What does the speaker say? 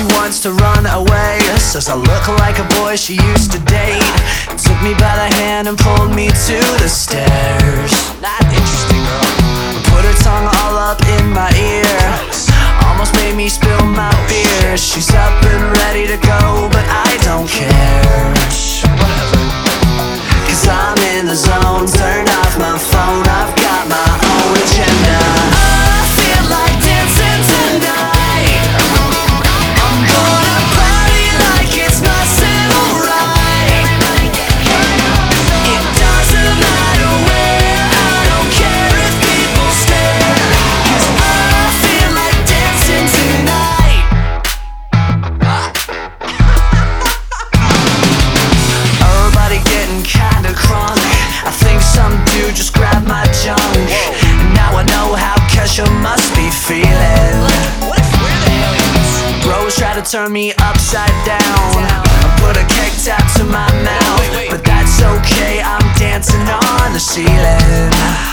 she wants to run away. Says I look like a boy she used to date. Took me by the hand and pulled me to the stairs. Not interesting, girl. Put her tongue all up in my ear. Almost made me spill my beer. She's up and ready to go, but I don't care. Whatever. Cause I'm in the zone. Turn off my phone, I've got my own agenda. I feel like dancing tonight. I'm gonna party like it's my civil right. It doesn't matter where, I don't care if people stare. Cause I feel like dancing tonight. Everybody getting kinda crunk. I think some dude just grabbed my junk. And now I know how Kesha must be feeling. Bros try to turn me upside down. I put a keg tap to my mouth, but that's okay, I'm dancing on the ceiling.